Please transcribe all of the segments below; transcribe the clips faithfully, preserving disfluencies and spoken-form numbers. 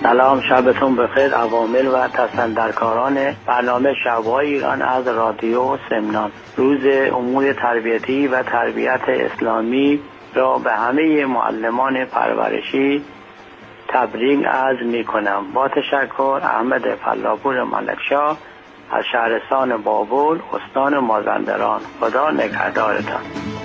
سلام، شبتون بخیر عوامل و تصندرکاران برنامه شب‌های ایران از رادیو سمنان. روز امور تربیتی و تربیت اسلامی را به همه معلمان پرورشی تبریک عرض می‌کنم. با تشکر، احمد فلاپور ملکشاه از شهرستان بابل، استان مازندران. خدا نگهدارتان.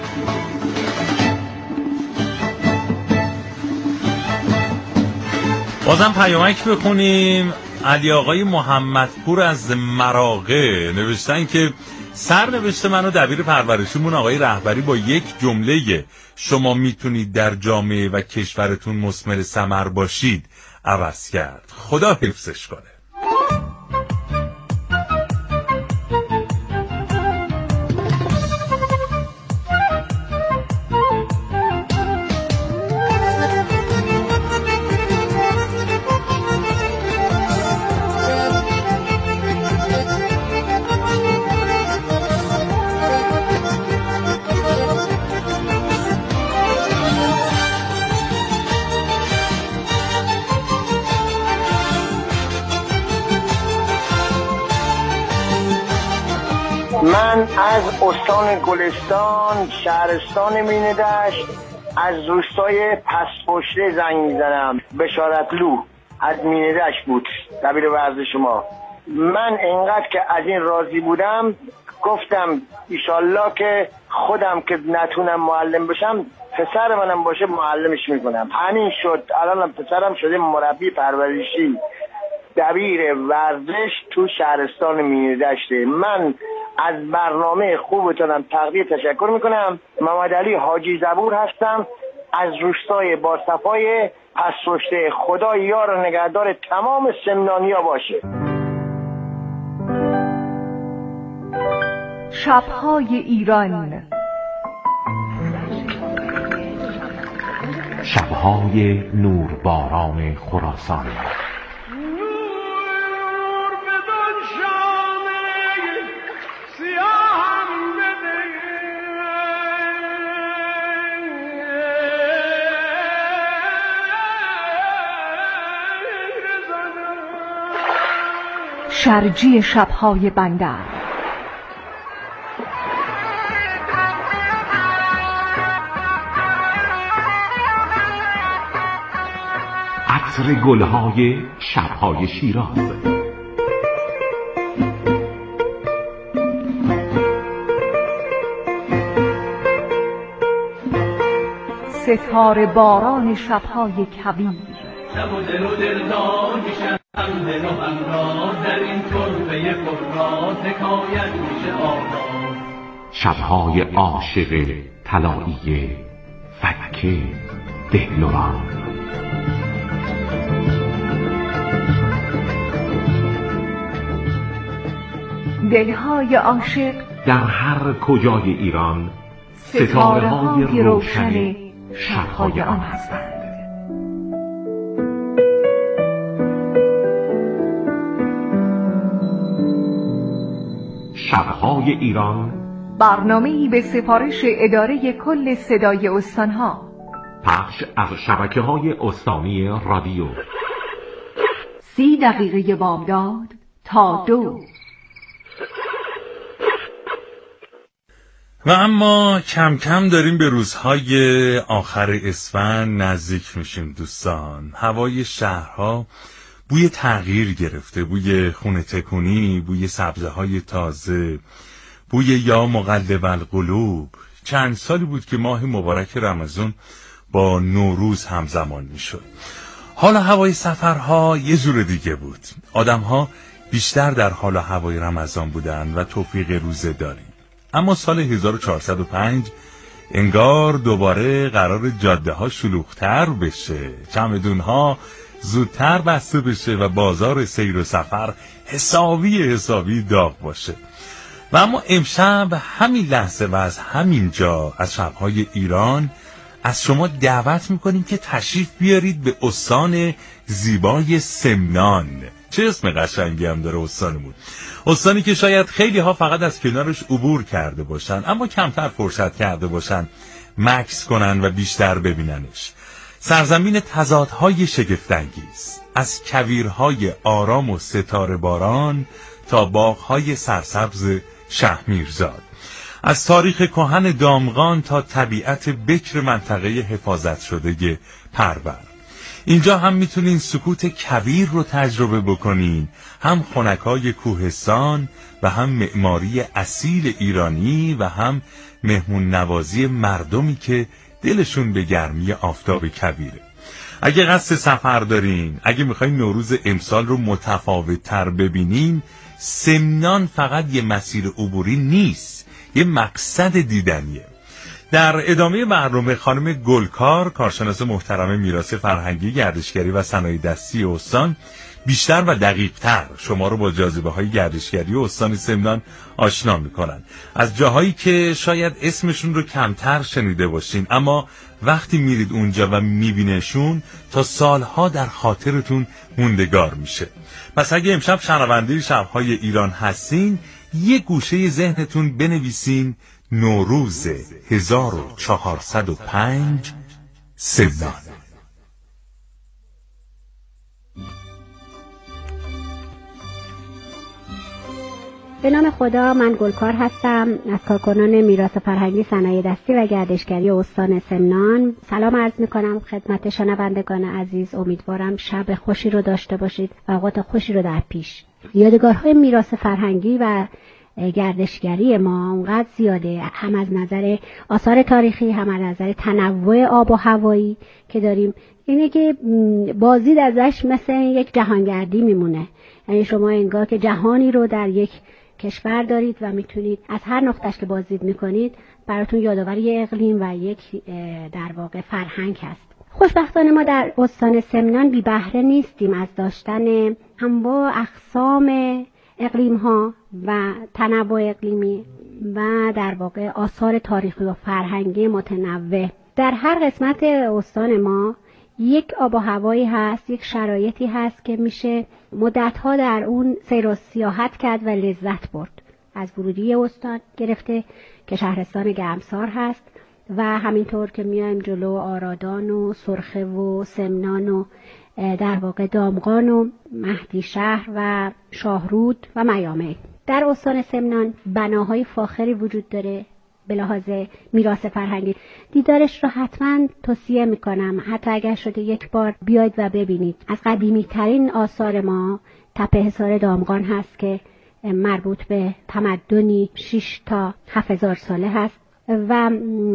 بازم پیامک بخونیم. علی آقای محمدپور از مراغه نوشتن که سرنوشت من و دبیر پرورشیمون آقای رهبری با یک جمله شما میتونید در جامعه و کشورتون مثمر ثمر باشید عوض کرد. خدا حفظش کنه. من از استان گلستان شهرستان میندشت از روستای پسپشته زنگ میزنم. بشارتلو از میندشت بود دبیر ورزش ما. من اینقدر که از این راضی بودم گفتم ایشالله که خودم که نتونم معلم بشم پسر منم باشه معلمش میکنم. همین شد. الانم پسرم شده مربی پرورشی دبیر ورزش تو شهرستان میندشته. من از برنامه خوبتونم تقدیر تشکر میکنم. محمد علی حاجی زبور هستم از روستای باصفای پسپشته. خدا یار و نگهدار تمام سمنانیا باشه. شب‌های ایران، شب‌های نورباران خراسان. شرجی شب‌های بندر. عطر گل‌های شب‌های شیراز. ستاره باران شب‌های کبیر. شب و دل و دلدار میشن هم دل و همراه در این تربه پرراز حکایت میشه آواز. شب‌های عاشق طلایی فکه دهلوان. دلهای عاشق در هر کجای ایران ستاره های روشن شب‌های آن هستند. شب‌های ایران، برنامه‌ای به سفارش اداره کل صدای استانها. پخش از شبکه‌های استانی رادیو. سی دقیقه بامداد تا دو. و اما کم کم داریم به روزهای آخر اسفند نزدیک میشیم دوستان. هوای شهرها بوی تغییر گرفته، بوی خونه تکونی، بوی سبزه های تازه، بوی یا مقلب القلوب. چند سالی بود که ماه مبارک رمضان با نوروز همزمان میشد. حالا هوای سفرها یه جور دیگه بود. آدمها بیشتر در حال هوای رمضان بودن و توفیق روزه داری. اما سال هزار و چهارصد و پنج انگار دوباره قرار جاده ها شلوغ‌تر بشه، چمدون ها زودتر بسته بشه و بازار سیر و سفر حسابی حسابی داغ باشه. و اما امشب همین لحظه و از همین جا از شب‌های ایران از شما دعوت میکنیم که تشریف بیارید به استان زیبای سمنان. چه اسم قشنگی هم داره استانمون. استانی که شاید خیلی ها فقط از کنارش عبور کرده باشن اما کمتر فرصت کرده باشن مکث کنن و بیشتر ببیننش. سرزمین تضادهای شگفت‌انگیز، از کویرهای آرام و ستاره باران تا باغهای سرسبز شهمیرزاد، از تاریخ کهن دامغان تا طبیعت بکر منطقه حفاظت شده پرور. اینجا هم میتونین سکوت کویر رو تجربه بکنین، هم خنکای کوهستان و هم معماری اصیل ایرانی و هم مهمون نوازی مردمی که دلشون به گرمی آفتاب کویره. اگه قصد سفر دارین، اگه میخواین نوروز امسال رو متفاوت تر ببینین، سمنان فقط یه مسیر عبوری نیست، یه مقصد دیدنیه. در ادامه برنامه خانم گلکار، کارشناس محترم میراث فرهنگی، گردشگری و صنایع دستی استان، بیشتر و دقیق‌تر شما رو با جاذبه‌های گردشگری استان سمنان آشنا می‌کنن. از جاهایی که شاید اسمشون رو کمتر شنیده باشین، اما وقتی میرید اونجا و میبینشون تا سالها در خاطرتون موندگار میشه. پس اگه امشب شنونده شب‌های ایران هستین، یه گوشه ذهنتون بنویسین نوروز هزار و چهارصد و پنج سمنان. به نام خدا، من گلکار هستم از کارکنان میراث فرهنگی، صنایع دستی و گردشگری استان سمنان. سلام عرض میکنم خدمت شنوندگان عزیز. امیدوارم شب خوشی رو داشته باشید و اوقات خوشی رو در پیش. یادگارهای میراث فرهنگی و گردشگری ما اونقدر زیاده، هم از نظر آثار تاریخی، هم از نظر تنوع آب و هوایی که داریم. اینه که بازدید ازش مثل یک جهانگردی میمونه. یعنی شما انگار که جهانی رو در یک کشور دارید و میتونید از هر نقطه‌اش که بازدید میکنید براتون یادآوری اقلیم و یک در واقع فرهنگ هست. خوشبختانه ما در استان سمنان بی بهره نیستیم از داشتن انواع اقسام اقلیم ها و تنوع اقلیمی و در واقع آثار تاریخی و فرهنگی متنوع. در هر قسمت استان ما یک آب و هوایی هست، یک شرایطی هست که میشه مدتها در اون سیر و سیاحت کرد و لذت برد. از ورودی استان گرفته که شهرستان گرمسار هست و همینطور که میایم جلو آرادان و سرخه و سمنان و در واقع دامغان و مهدی شهر و شاهرود و میامه. در استان سمنان بناهای فاخری وجود داره به لحاظ میراث فرهنگی. دیدارش رو حتما توصیه میکنم، حتی اگر شده یک بار بیاید و ببینید. از قدیمی ترین آثار ما تپه حصار دامغان هست که مربوط به تمدنی شش تا هفت هزار ساله هست و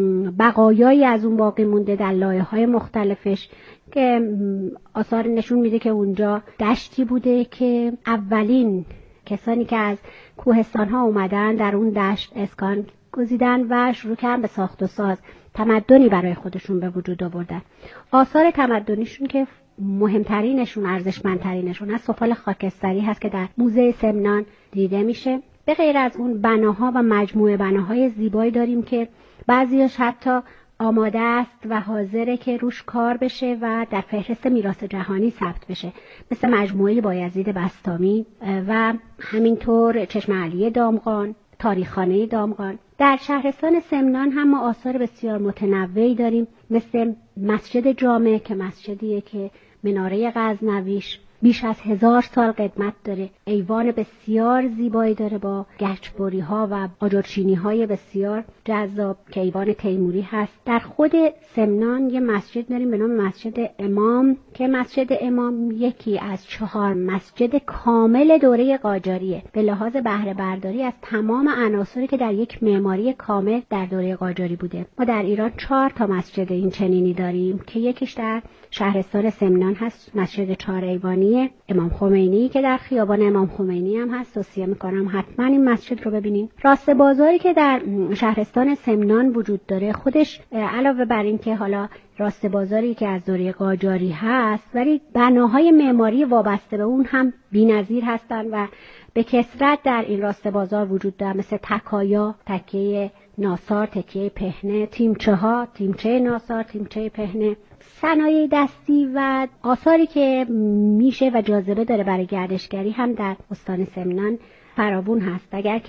بقایایی از اون باقی مونده در لایه‌های مختلفش که آثار نشون میده که اونجا دشتی بوده که اولین کسانی که از کوهستان ها اومدن در اون دشت اسکان گزیدن و شروع کردن به ساخت و ساز، تمدنی برای خودشون به وجود آوردن. آثار تمدنیشون که مهمترینشون، ارزشمندترینشون از سفال خاکستری هست که در موزه سمنان دیده میشه. به غیر از اون بناها و مجموعه بناهای زیبایی داریم که بعضیش حتی آماده است و حاضره که روش کار بشه و در فهرست میراث جهانی ثبت بشه، مثل مجموعه بایزید بسطامی و همینطور چشم علی دامغان، تاریخخانه دامغان. در شهرستان سمنان هم ما آثار بسیار متنوعی داریم، مثل مسجد جامع که مسجدیه که مناره غزنویش بیش از هزار سال قدمت داره، ایوان بسیار زیبایی داره با گچبری ها و آجرچینی های بسیار جذاب که ایوان تیموری هست. در خود سمنان یه مسجد داریم به نام مسجد امام که مسجد امام یکی از چهار مسجد کامل دوره قاجاریه، به لحاظ بهره برداری از تمام عناصری که در یک معماری کامل در دوره قاجاری بوده. ما در ایران چهار تا مسجد این چنینی داریم که یکیش در شهرستان سمنان هست، مسجد چهار ایوانی امام خمینی که در خیابان امام خمینی هم هست. توصیه میکنم حتما این مسجد رو ببینین. راست بازاری که در شهرستان سمنان وجود داره، خودش علاوه بر این که حالا راست بازاری که از دوره قاجاری هست، ولی بناهای معماری وابسته به اون هم بی‌نظیر هستن و به کثرت در این راست بازار وجود داره، مثل تکایا، تکیه ناسار، تکیه پهنه، تیمچه ها، تیمچه ناسار، تیمچه پهنه. صنایع دستی و آثاری که میشه و جاذبه داره برای گردشگری هم در استان سمنان فراوون هست. اگر که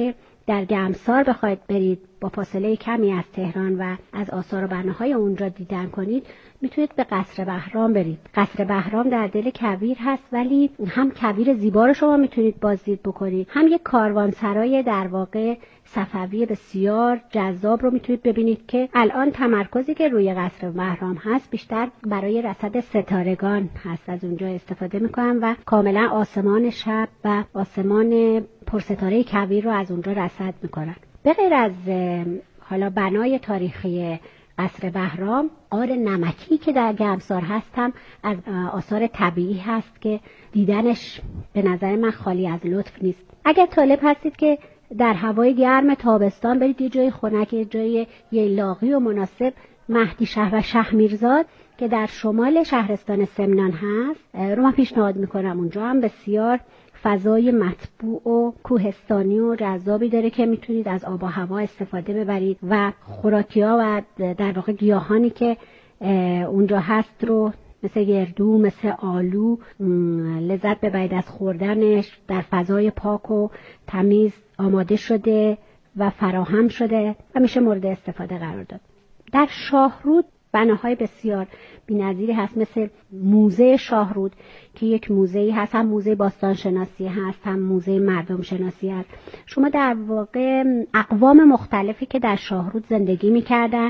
در گمسار بخواید برید با فاصله کمی از تهران و از آثار و بناهای اونجا دیدن کنید، میتونید به قصر بهرام برید. قصر بهرام در دل کویر هست، ولی هم کویر زیبا رو شما میتونید بازدید بکنید، هم یک کاروانسرای در واقع صفوی بسیار جذاب رو میتونید ببینید که الان تمرکزی که روی قصر بهرام هست بیشتر برای رصد ستارگان هست، از اونجا استفاده میکنن و کاملا آسمان شب و آسمان پرستاره کویر رو از اونجا رصد میکنن. به غیر از حالا بنای تاریخی قصر بهرام، آر نمکی که در گمسار هست هم از آثار طبیعی هست که دیدنش به نظر من خالی از لطف نیست. اگر طالب هستید که در هوای گرم تابستان برید یه جای خنک، یه جای ییلاقی و مناسب، مهدی شهر و شهرمیرزاد که در شمال شهرستان سمنان هست رو من پیشنهاد میکنم. اونجا هم بسیار فضای مطبوع و کوهستانی و جذابی داره که میتونید از آب و هوا استفاده ببرید و خوراکی‌ها و در واقع گیاهانی که اونجا هست رو مثل گردو، مثل آلو لذت ببرید از خوردنش. در فضای پاک و تمیز آماده شده و فراهم شده و میشه مورد استفاده قرار داد. در شاهرود بناهای بسیار بی‌نظیری هست، مثل موزه شاهرود که یک موزه‌ای هست، هم موزه باستانشناسی هست، هم موزه مردم شناسی هست. شما در واقع اقوام مختلفی که در شاهرود زندگی می‌کردن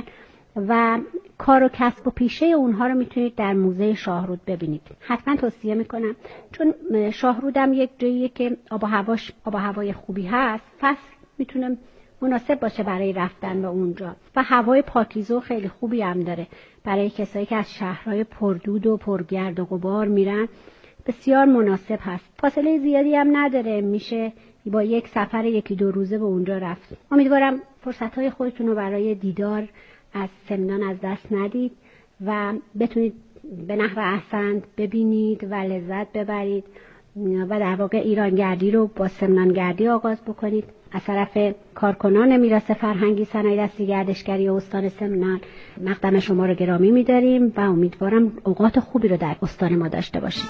و کار و کسب و پیشه اونها رو میتونید در موزه شاهرود ببینید. حتما توصیه میکنم، چون شاهرود هم یک جاییه که آب و هواش آب و هوای خوبی هست، فصل میتونه مناسب باشه برای رفتن به اونجا و هوای پاکیزه و خیلی خوبی هم داره برای کسایی که از شهرهای پردود و پرگرد و غبار میرن. بسیار مناسب هست، فاصله زیادی هم نداره، میشه با یک سفر یکی دو روزه به اونجا رفت. امیدوارم فرصت‌های خودتون رو برای دیدار از سمنان از دست ندید و بتونید به نحو احسن ببینید و لذت ببرید و در واقع ایرانگردی رو با سمنانگردی آغاز بکنید. از طرف کارکنان میراث فرهنگی صنایع دستی گردشگری استان سمنان مقدم شما رو گرامی می‌داریم و امیدوارم اوقات خوبی رو در استان ما داشته باشید.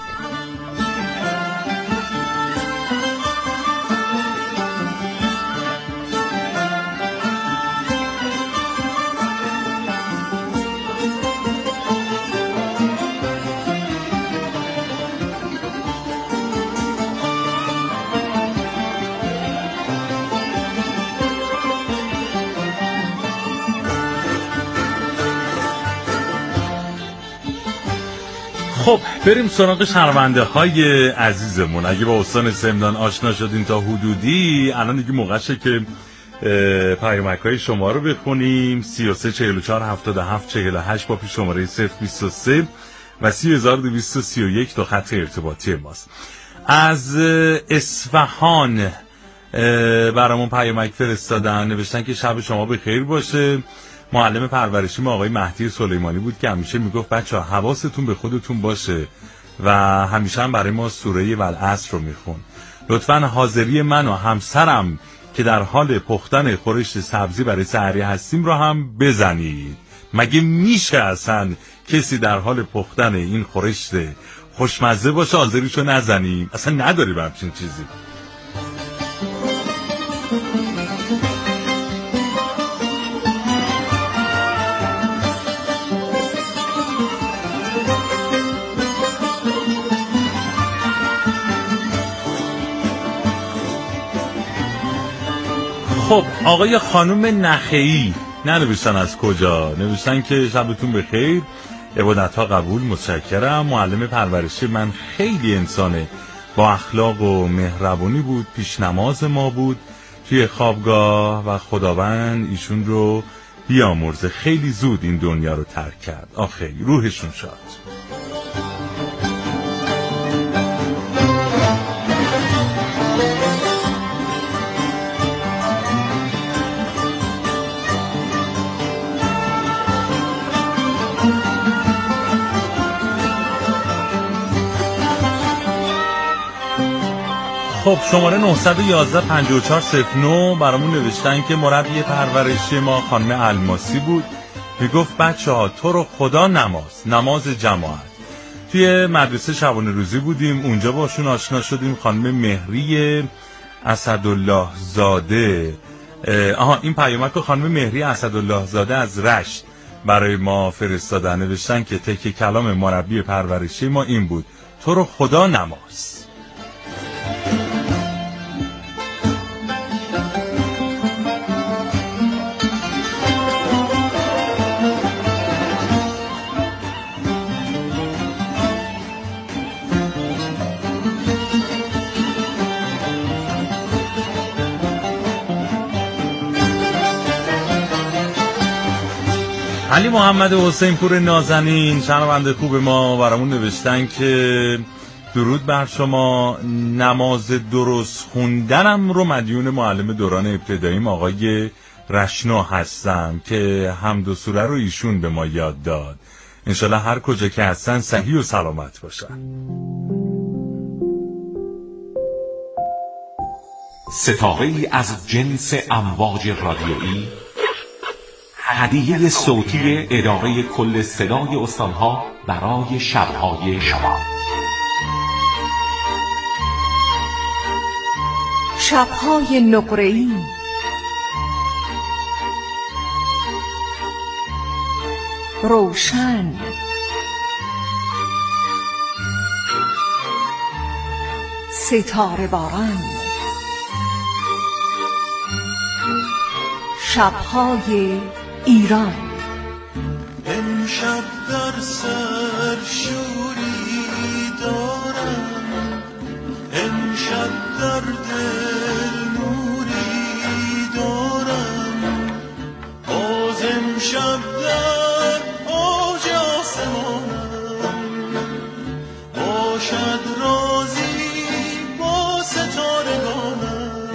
خب بریم سراغ شنونده های عزیزمون. اگه با استان سمنان آشنا شدین تا حدودی، الان دیگه موقعشه که پیامک های شما رو بخونیم. سی و سه چهل و چهار هفتاد و هفت چهل و هشت با پیش شماره صفر بیست و سه و سی هزار و دویست و سی و یک تا خط ارتباطی ماست. از اصفهان برامون پیامک فرستادن، نوشتن که شب شما بخیر باشه. معلم پرورشی ما آقای مهدی سلیمانی بود که همیشه میگفت بچه‌ها حواستون به خودتون باشه و همیشه هم برای ما سوره والعصر رو میخون. لطفاً حاضری من و همسرم که در حال پختن خورش سبزی برای سحری هستیم رو هم بزنید. مگه میشه اصلا کسی در حال پختن این خورش خوشمزه باشه حاضریشو نزنیم؟ اصلا نداریم همچین چیزی. خب آقای خانم نخعی ننوشتن از کجا، نوشتن که شبتون بخیر، عبادت ها قبول، متشکرم. معلم پرورشی من خیلی انسانه با اخلاق و مهربونی بود، پیش نماز ما بود توی خوابگاه و خداوند ایشون رو بیامرزه، خیلی زود این دنیا رو ترک کرد. آخه روحشون شاد. خب شماره نه یک یک پنج چهار صفر نه برامون نوشتن که مربی پرورشی ما خانم الماسی بود، میگفت بچه ها تو رو خدا نماز نماز جماعت. توی مدرسه شبانه روزی بودیم، اونجا باشون آشنا شدیم. خانم مهری اسدالله زاده آها این پیامک رو خانم مهری اسدالله زاده از رشت برای ما فرستادن، نوشتن که تکه کلام مربی پرورشی ما این بود: تو رو خدا نماز. علی محمد حسین پور نازنین شنونده خوب ما برامون نوشتن که درود بر شما، نماز درست خوندنم رو مدیون معلم دوران ابتداییم آقای رشنا هستم که حمد و سوره رو ایشون به ما یاد داد. انشالله هر کجا که هستن صحیح و سلامت باشن. ستاره‌ای از جنس امواج رادیویی، هدیه صوتی اداره کل صدای استانها برای شبهای شما. شبهای نقره‌ای، روشن، ستاره باران، شبهای ایران. امشب در سر شوری دارم، امشب در دل نوری دارم، باز امشب در اوج آسمانم، باشد رازی با ستارگانم.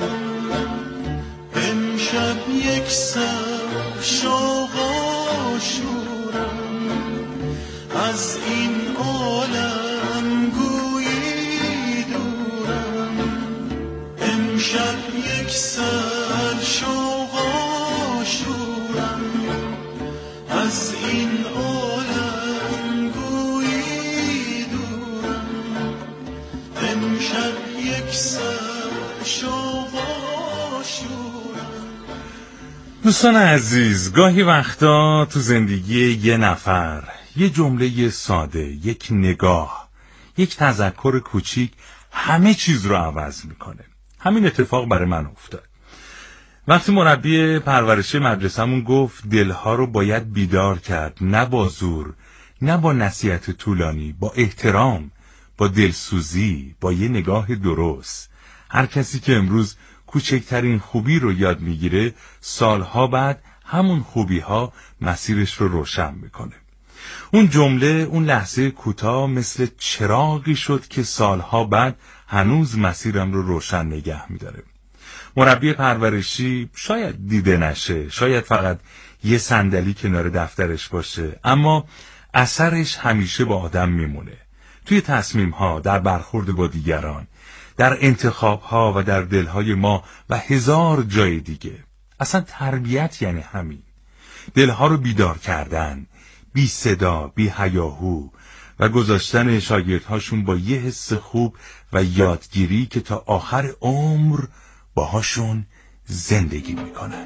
امشب یک سر شوق آشورم، از این عالم گویی دورم. امشب یک سر شوق آشورم، از این عالم گویی دورم. امشب یک سر شوق آشورم. دوستان عزیز، گاهی وقتا تو زندگی یه نفر یه جمله ساده، یک نگاه، یک تذکر کوچیک همه چیز رو عوض میکنه. همین اتفاق برای من افتاد وقتی مربی پرورشی مدرسه‌مون گفت دلها رو باید بیدار کرد، نه با زور، نه با نصیحت طولانی، با احترام، با دلسوزی، با یه نگاه درست. هر کسی که امروز کوچکترین خوبی رو یاد میگیره سالها بعد همون خوبی ها مسیرش رو روشن میکنه. اون جمله، اون لحظه کوتاه مثل چراغی شد که سالها بعد هنوز مسیرم رو روشن نگه میداره. مربی پرورشی شاید دیده نشه، شاید فقط یه صندلی کنار دفترش باشه، اما اثرش همیشه با آدم میمونه. توی تصمیم ها، در برخورد با دیگران، در انتخاب ها و در دلهای ما و هزار جای دیگه. اصلا تربیت یعنی همین، دلها رو بیدار کردن، بی صدا، بی هیاهو و گذاشتن شاگردهاشون با یه حس خوب و یادگیری که تا آخر عمر باهاشون زندگی میکنن.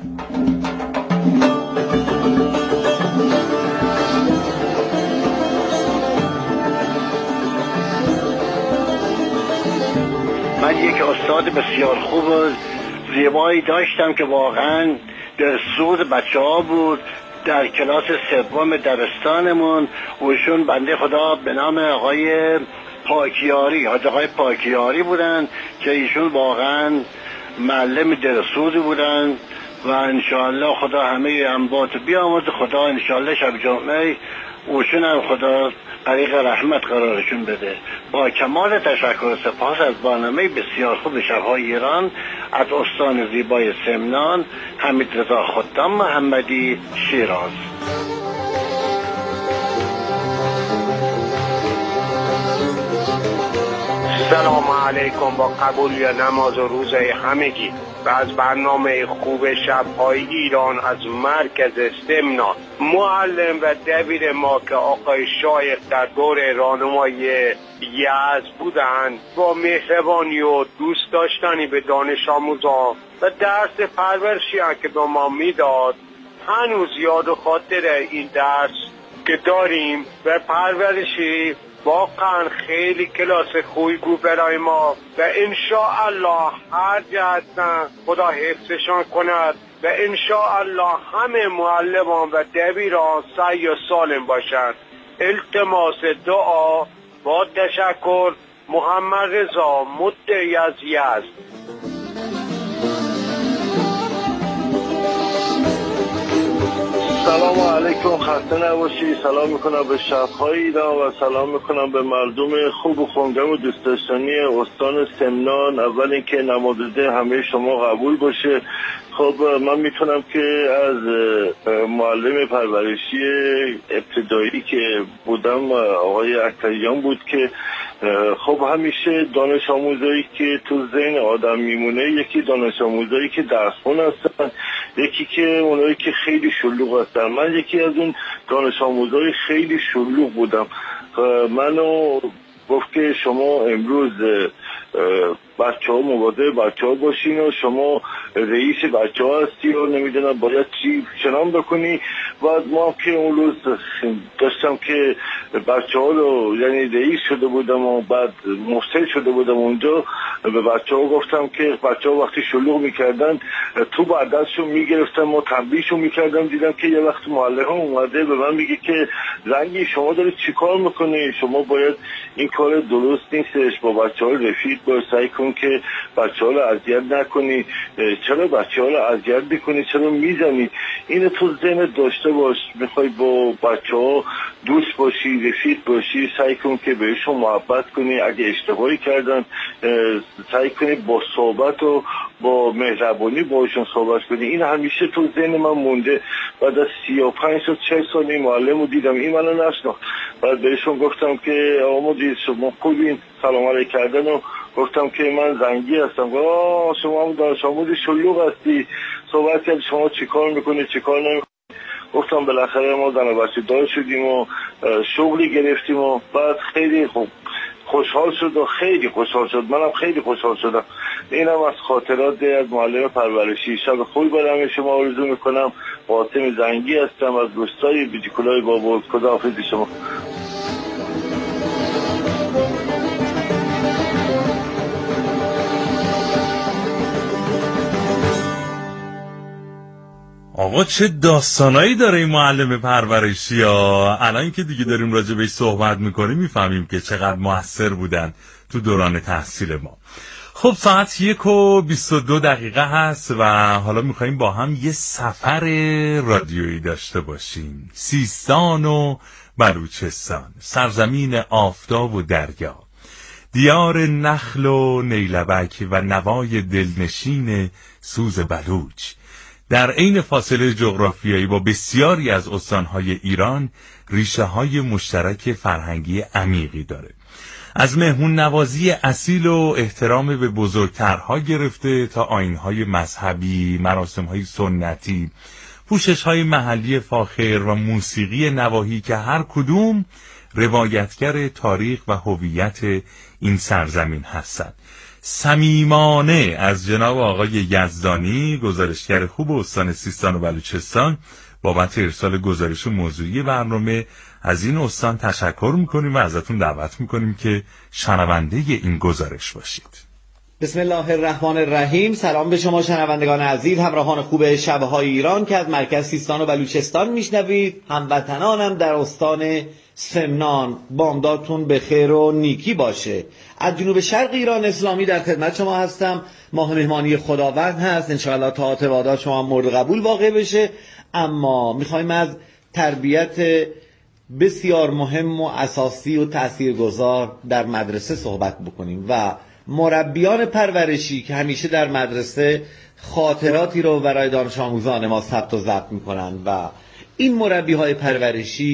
من یک استاد بسیار خوب و زیبایی داشتم که واقعا دلسوز بچه ها بود. در کلاس سوم دبستانمون اوشون بنده خدا به نام آقای پاکیاری، حاج آقای پاکیاری بودن که ایشون واقعا معلم دلسوزی بودن و انشاءالله خدا همه انبات بیامرد. خدا انشاءالله شب جمعه اوشون هم خدا طریق رحمت قرارشون بده. با کمال تشکر و سپاس از برنامه بسیار خوب شبهای ایران از استان زیبای سمنان، حمیدرضا خدام محمدی، شیراز. سلام علیکم با قبول نماز و روزه همگی و از برنامه خوب شب‌های ایران از مرکز سمنان. معلم و دبیر ما که آقای شایخ در دور راهنمایی یزد بودن با مهربانی و دوست داشتنی به دانش آموزان و درس پرورشی که به ما میداد هنوز یاد و خاطر این درس که داریم و پرورشی واقعا خیلی کلاس خوبی بود برای ما و انشاءالله هر جا هستن خدا حفظشان کند و انشاءالله همه معلمان و دبیران سعی و سالم باشند. التماس دعا با تشکر. محمد رضا مدعی از یزد. سلام علیکم، خسته نباشی. سلام میکنم به شب‌های ایران و سلام میکنم به مردم خوب و خونگم و دوست داشتنی استان سمنان. اول اینکه نمازده همه شما قبول باشه. خب من میتونم که از معلم پرورشی ابتدایی که بودم آقای اکتریان بود که خب همیشه دانش آموزایی که تو ذهن آدم میمونه یکی دانش آموزایی که درسخون هستن، یکی که اونایی که خیلی شلوغ هستن. من یکی از اون دانش آموزای خیلی شلوغ بودم. منو گفت که شما امروز بچه ها مواظب بچه ها باشین و شما رئیس بچه ها هستی و نمیدونم باید چی چنان بکنی. بعد ما که اون روز داشتم که بچه ها رو یعنی رئیس شده بودم و بعد مفسد شده بودم اونجا، به بچه ها گفتم که بچه ها وقتی شلوغ میکردن تو بردستشون میگرفتم و تنبیهشون میکردم. دیدم که یه وقت معلم اومده به من میگه که زنگی شما داری چی کار میکنی؟ شما باید این کار درست نیستش، با بچه ها رفیق باید، سعی کن که بچه ها رو اذیت نکنی. چرا بچه ها رو اذیت میکنی؟ چرا میزنی؟ اینو تو ذهن داشته باش. میخوای با بچه ها دوست باشی، رفیق باشی، سعی کن که بهشون محبت کنی. اگه اشتباهی کردن سعی کنی با صحبت و با مهربانی باشون صحبت کنی. این همیشه تو ذهن من مونده. بعد از سی و پنج تا چه سال این معلم رو دیدم، این منو نشناخت. بعد بهشون گفتم که آقا مدیر شما خوبین، سلام علیک کردن و گفتم که من زنگی هستم. آه شما هم دانش آموز شلوغ هستی، صحبت کرد شما چی کار میکنی چی کار نمیکنی. گفتم بالاخره ما زن و بچه دار شدیم و شغلی گرفتیم و بعد خیلی خوب خوشحال شد و خیلی خوشحال شد. منم خیلی خوشحال شدم. اینم از خاطرات از معلم پرورشی. شب خوبی برای شما آرزو میکنم. قاسم زنگی هستم از روستای بیجیکولای بابا. خداحافظ شما. آقا چه داستانایی داره این معلم پرورشی ها. الان که دیگه داریم راجع بهش صحبت میکنیم میفهمیم که چقدر موثر بودن تو دوران تحصیل ما. خب ساعت یک و بیست و دو دقیقه هست و حالا میخواییم با هم یه سفر رادیویی داشته باشیم. سیستان و بلوچستان، سرزمین آفتاب و دریا، دیار نخل و نیلبک و نوای دلنشین سوز بلوچ. در عین فاصله جغرافیایی با بسیاری از استانهای ایران ریشه‌های مشترک فرهنگی عمیقی داره. از مهمون نوازی اصیل و احترام به بزرگترها گرفته تا آیین‌های مذهبی، مراسم‌های سنتی، پوشش‌های محلی فاخر و موسیقی نواحی که هر کدوم روایتگر تاریخ و هویت این سرزمین هستند. صمیمانه از جناب آقای یزدانی، گزارشگر خوب استان سیستان و بلوچستان، بابت ارسال گزارش موضوعی برنامه از این استان تشکر میکنیم و ازتون دعوت میکنیم که شنونده این گزارش باشید. بسم الله الرحمن الرحیم. سلام به شما شنوندگان عزیز، همراهان خوب شب‌های ایران که از مرکز سیستان و بلوچستان میشنوید. هموطنانم در استان سمنان، بامدادتون به خیر و نیکی باشه. از جنوب شرق ایران اسلامی در خدمت شما هستم. ماه مهمانی خداوند هست، انشاءالله طاعات و عبادات شما مورد قبول واقع بشه. اما میخوایم از تربیت بسیار مهم و اساسی و تاثیرگذار در مدرسه صحبت بکنیم و مربیان پرورشی که همیشه در مدرسه خاطراتی رو برای دانش آموزان ما ثبت و ضبط میکنن و این مربی های پرورشی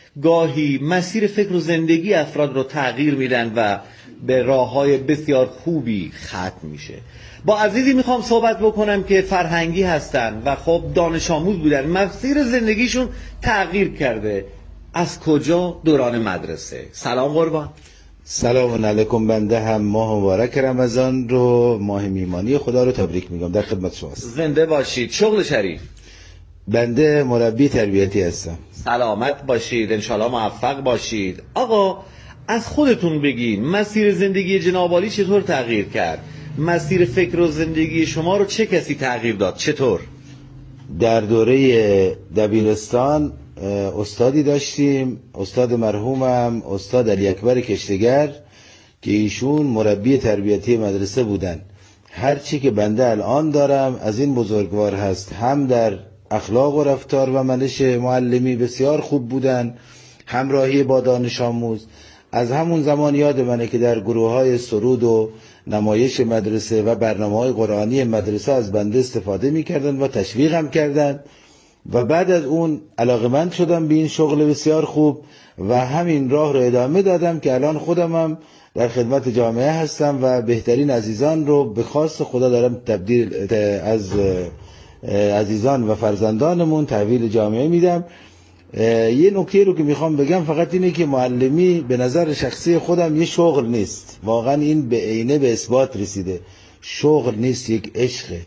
گاهی مسیر فکر و زندگی افراد رو تغییر میدن و به راههای بسیار خوبی ختم میشه. با عزیزی میخوام صحبت بکنم که فرهنگی هستن و خب دانش آموز بودن، مسیر زندگیشون تغییر کرده. از کجا؟ دوران مدرسه. سلام قربان. سلام علیکم. بنده هم ماه مبارک رمضان رو، ماه میمانی خدا رو تبریک میگم. در خدمت شما هستم. زنده باشید. شغل شریف؟ بنده مربی تربیتی هستم. سلامت باشید، انشالله موفق باشید. آقا از خودتون بگین مسیر زندگی جناب عالی چطور تغییر کرد؟ مسیر فکر و زندگی شما رو چه کسی تغییر داد؟ چطور؟ در دوره دبیرستان استادی داشتیم، استاد مرحومم استاد علی اکبر کشتگر که ایشون مربی تربیتی مدرسه بودن. هرچی که بنده الان دارم از این بزرگوار هست. هم در اخلاق و رفتار و منش معلمی بسیار خوب بودن، همراهی با دانش آموز. از همون زمان یاد منه که در گروه های سرود و نمایش مدرسه و برنامه های قرآنی مدرسه از بنده استفاده می کردن و تشویق هم کردن و بعد از اون علاقمند شدم به این شغل بسیار خوب و همین راه رو ادامه دادم که الان خودم هم در خدمت جامعه هستم و بهترین عزیزان رو به خواست خدا دارم تبدیل از عزیزان و فرزندانمون تحویل جامعه میدم. یه نکته رو که میخوام بگم فقط اینه که معلمی به نظر شخصی خودم یه شغل نیست، واقعا این به عینه به اثبات رسیده. شغل نیست، یک عشقه،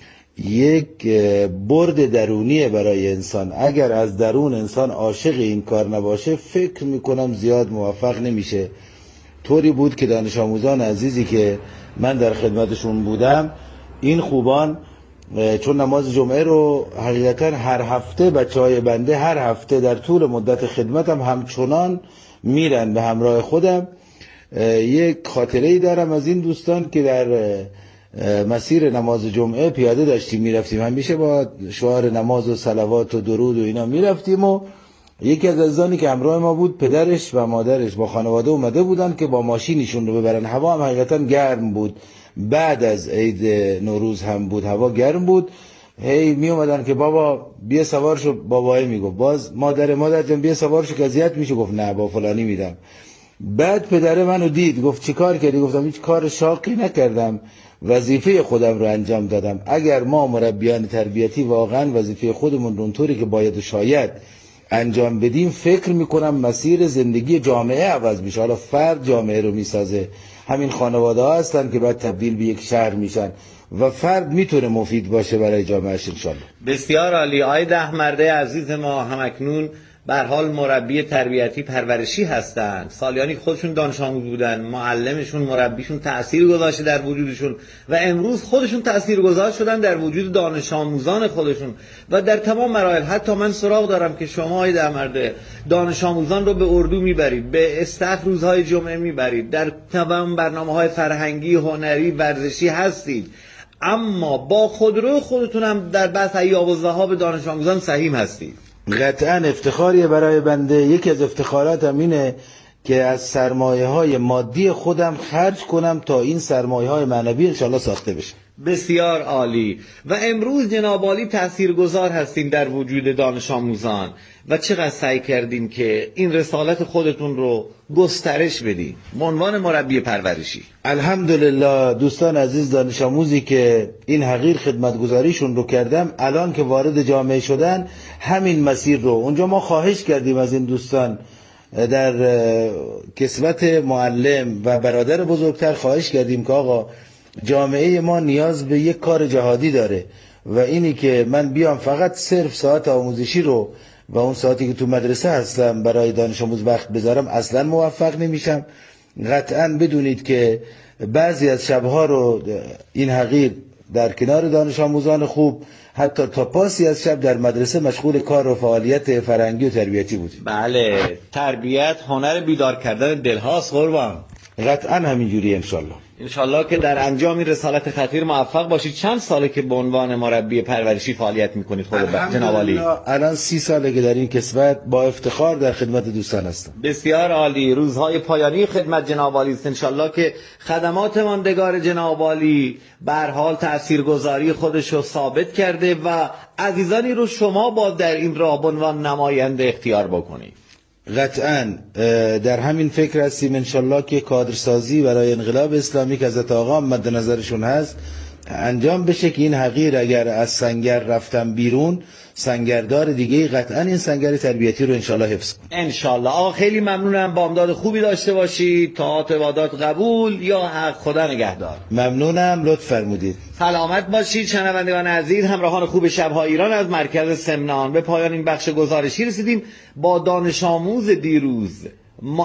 یک برد درونیه برای انسان. اگر از درون انسان عاشق این کار نباشه فکر میکنم زیاد موفق نمیشه. طوری بود که دانش آموزان عزیزی که من در خدمتشون بودم، این خوبان چون نماز جمعه رو حقیقتا هر هفته بچه های بنده هر هفته در طول مدت خدمتم همچنان میرن به همراه خودم. یک خاطره‌ای دارم از این دوستان که در مسیر نماز جمعه پیاده داشتیم میرفتیم، همیشه با شعار نماز و صلوات و درود و اینا میرفتیم و یکی از عزیزانی که همراه ما بود پدرش و مادرش با خانواده اومده بودن که با ماشینشون رو ببرن. هوا هم حقیقتا گرم بود، بعد از عید نوروز هم بود، هوا گرم بود. هی می اومدن که بابا بیا سوار شو، بابای میگفت باز مادر مادر جان بیا سوار شو که اذیت میشه، گفت نه با فلانی میدم. بعد پدر منو دید گفت چی کار کردی؟ گفتم هیچ کار شاقی نکردم، وظیفه خودم رو انجام دادم. اگر ما مربیان تربیتی واقعا وظیفه خودمون رو اونطوری که باید و شاید انجام بدیم، فکر میکنم مسیر زندگی جامعه عوض میشه. حالا فرد جامعه رو میسازه، همین خانواده ها هستن که بعد تبدیل به یک شهر میشن و فرد میتونه مفید باشه برای جامعهش انشالله. بسیار عالی. آقای ده مرده عزیز ما همکنون به هر حال مربی تربیتی پرورشی هستن، سالیانی خودشون دانش آموز بودن، معلمشون مربیشون تأثیر گذاشته در وجودشون و امروز خودشون تأثیرگذار شدن در وجود دانش آموزان خودشون و در تمام مراحل. حتی من سراغ دارم که شما آقای ده مرده دانش آموزان رو به اردو میبرید، به استخر روزهای جمعه میبرید، در تمام برنامه‌های فرهنگی، هنری، ورزشی هستید، اما با خودرو خودتون هم در بحث ایاب و ذهاب دانش آموزان سهیم هستید. قطعا افتخاریه برای بنده. یکی از افتخاراتم اینه که از سرمایه های مادی خودم خرج کنم تا این سرمایه های معنوی انشالله ساخته بشه. بسیار عالی. و امروز جناب عالی تاثیرگذار هستین در وجود دانش آموزان و چقدر سعی کردین که این رسالت خودتون رو گسترش بدین به عنوان مربی پرورشی. الحمدلله دوستان عزیز، دانش آموزی که این حقیر خدمتگزاریشون رو کردم الان که وارد جامعه شدن همین مسیر رو اونجا ما خواهش کردیم از این دوستان در کسوت معلم و برادر بزرگتر خواهش کردیم که آقا جامعه ما نیاز به یک کار جهادی داره و اینی که من بیام فقط صرف ساعت آموزشی رو و اون ساعتی که تو مدرسه هستم برای دانش آموز وقت بذارم اصلا موفق نمیشم. قطعا بدونید که بعضی از شبها رو این حقیر در کنار دانش آموزان خوب حتی تا پاسی از شب در مدرسه مشغول کار و فعالیت فرهنگی و تربیتی بود. بله، تربیت هنر بیدار کردن دلهاست قربان. قطعا همینجوری انشالله. انشالله که در انجام این رسالت خطیر موفق باشید. چند ساله که به عنوان مربی پرورشی فعالیت میکنید خود جناب عالی؟ الان سی ساله که در این کسوت با افتخار در خدمت دوستان هستم. بسیار عالی. روزهای پایانی خدمت جناب عالی است. انشالله که خدمات ماندگار جناب عالی به هر حال تاثیرگذاری خودش رو ثابت کرده و عزیزانی رو شما با در این راه به عنوان نماینده اختیار بکنید. قطعا در همین فکر هستیم انشالله که کادرسازی برای انقلاب اسلامی که حضرت آقا مد نظرشون هست انجام بشه که این حقیر اگر از سنگر رفتن بیرون سنگردار دیگه قطعا این سنگر تربیتی رو انشالله حفظ کنه. انشالله. آقا خیلی ممنونم، بامداد خوبی داشته باشید، طاعات عبادات قبول یا حق، خدا نگهدار. ممنونم، لطف فرمودید. سلامت باشید شنوندگان عزیز، همراهان خوب شب‌های ایران از مرکز سمنان. به پایان این بخش گزارشی رسیدیم با دانش آموز دیروز